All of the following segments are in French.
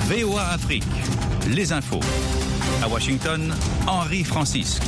VOA Afrique, les infos. À Washington, Henri Francisque.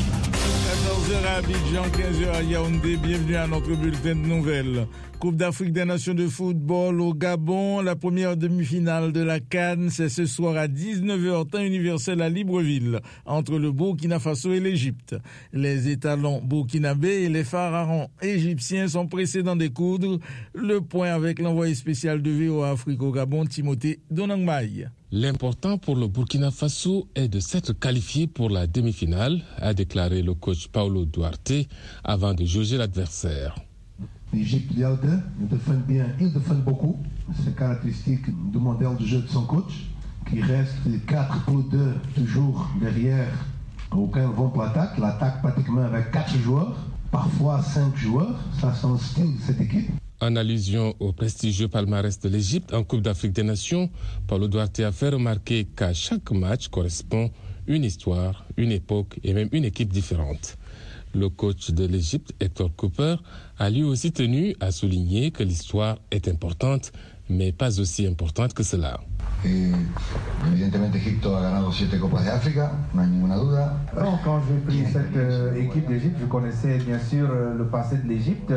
14h à Abidjan, 15h à Yaoundé. Bienvenue à notre bulletin de nouvelles. Coupe d'Afrique des Nations de football au Gabon. La première demi-finale de la CAN, c'est ce soir à 19h, temps universel à Libreville, entre le Burkina Faso et l'Égypte. Les étalons burkinabés et les pharaons égyptiens sont pressés d'en découdre. Le point avec l'envoyé spécial de VOA Afrique au Gabon, Timothée Donangmaï. L'important pour le Burkina Faso est de s'être qualifié pour la demi-finale, a déclaré le coach Paulo Duarte avant de juger l'adversaire. L'Égypte, ils défendent bien, ils défendent beaucoup. C'est caractéristique du modèle de jeu de son coach, qui reste 4 pour 2 toujours derrière, aucun vont pour l'attaque. L'attaque pratiquement avec 4 joueurs, parfois 5 joueurs. Ça, c'est le style de cette équipe. En allusion au prestigieux palmarès de l'Égypte en Coupe d'Afrique des Nations, Paulo Duarte a fait remarquer qu'à chaque match correspond une histoire, une époque et même une équipe différente. Le coach de l'Égypte, Hector Cooper, a lui aussi tenu à souligner que l'histoire est importante, mais pas aussi importante que cela. Evidentemente Egipto ha ganado 7 Copas de África, no hay ninguna duda. Quand j'ai pris cette équipe d'Égypte, je connaissais bien sûr le passé de l'Égypte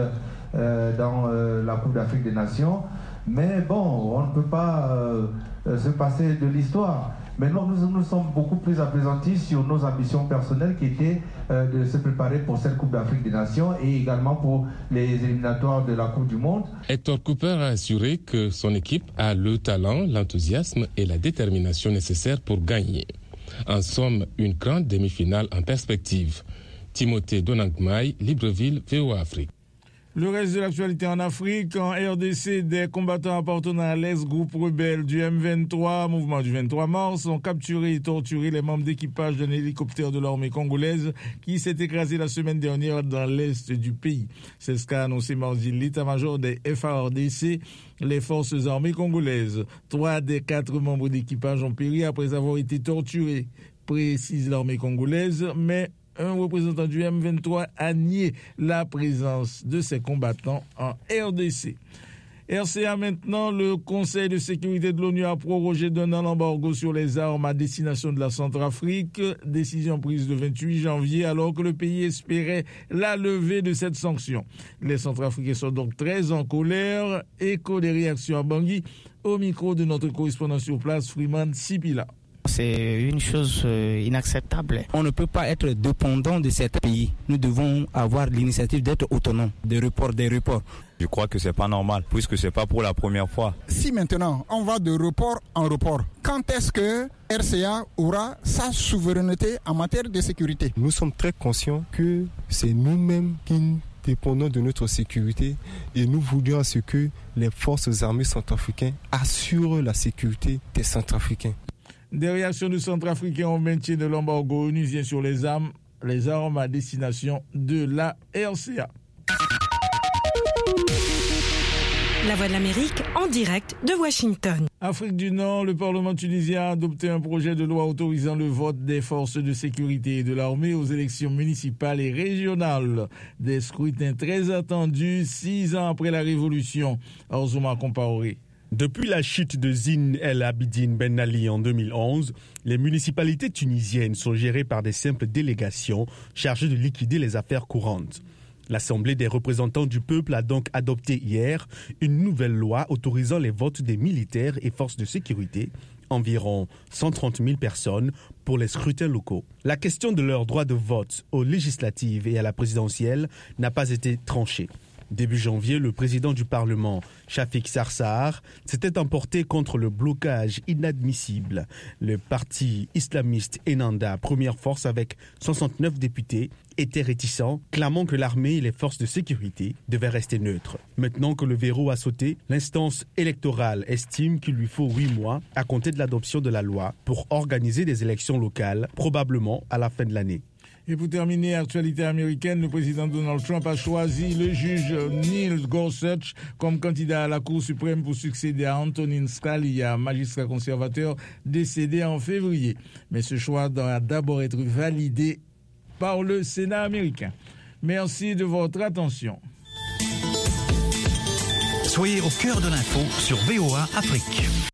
dans la Coupe d'Afrique des Nations, mais bon, on ne peut pas se passer de l'histoire. Maintenant, nous sommes beaucoup plus appesantis sur nos ambitions personnelles qui étaient de se préparer pour cette Coupe d'Afrique des Nations et également pour les éliminatoires de la Coupe du Monde. Hector Cooper a assuré que son équipe a le talent, l'enthousiasme et la détermination nécessaires pour gagner. En somme, une grande demi-finale en perspective. Timothée Donangmaï, Libreville, VOA Afrique. Le reste de l'actualité en Afrique, en RDC, des combattants appartenant à l'ex-groupe rebelle du M23, mouvement du 23 mars, ont capturé et torturé les membres d'équipage d'un hélicoptère de l'armée congolaise qui s'est écrasé la semaine dernière dans l'est du pays. C'est ce qu'a annoncé mardi l'état-major des FARDC, les forces armées congolaises. 3 des 4 membres d'équipage ont péri après avoir été torturés, précise l'armée congolaise, mais un représentant du M23 a nié la présence de ces combattants en RDC. RCA maintenant, le Conseil de sécurité de l'ONU a prorogé d'un an l'embargo sur les armes à destination de la Centrafrique, décision prise le 28 janvier alors que le pays espérait la levée de cette sanction. Les Centrafricains sont donc très en colère, écho des réactions à Bangui, au micro de notre correspondant sur place, Freeman Sipila. C'est une chose inacceptable. On ne peut pas être dépendant de cet pays. Nous devons avoir l'initiative d'être autonomes, des reports. Je crois que c'est pas normal, puisque c'est pas pour la première fois. Si maintenant on va de report en report, quand est-ce que RCA aura sa souveraineté en matière de sécurité? Nous sommes très conscients que c'est nous-mêmes qui dépendons de notre sécurité et nous voulons à ce que les forces armées centrafricaines assurent la sécurité des Centrafricains. Des réactions de Centrafricains au maintien de l'embargo onusien sur les armes à destination de la RCA. La Voix de l'Amérique en direct de Washington. Afrique du Nord, le Parlement tunisien a adopté un projet de loi autorisant le vote des forces de sécurité et de l'armée aux élections municipales et régionales. Des scrutins très attendus 6 ans après la révolution. Orzouma Compaoré. Depuis la chute de Zine El Abidine Ben Ali en 2011, les municipalités tunisiennes sont gérées par des simples délégations chargées de liquider les affaires courantes. L'Assemblée des représentants du peuple a donc adopté hier une nouvelle loi autorisant les votes des militaires et forces de sécurité, environ 130 000 personnes, pour les scrutins locaux. La question de leur droit de vote aux législatives et à la présidentielle n'a pas été tranchée. Début janvier, le président du Parlement, Shafik Sarsar, s'était emporté contre le blocage inadmissible. Le parti islamiste Ennahda, première force avec 69 députés, était réticent, clamant que l'armée et les forces de sécurité devaient rester neutres. Maintenant que le verrou a sauté, l'instance électorale estime qu'il lui faut 8 mois à compter de l'adoption de la loi pour organiser des élections locales, probablement à la fin de l'année. Et pour terminer, actualité américaine, le président Donald Trump a choisi le juge Neil Gorsuch comme candidat à la Cour suprême pour succéder à Antonin Scalia, magistrat conservateur décédé en février. Mais ce choix doit d'abord être validé par le Sénat américain. Merci de votre attention. Soyez au cœur de l'info sur VOA Afrique.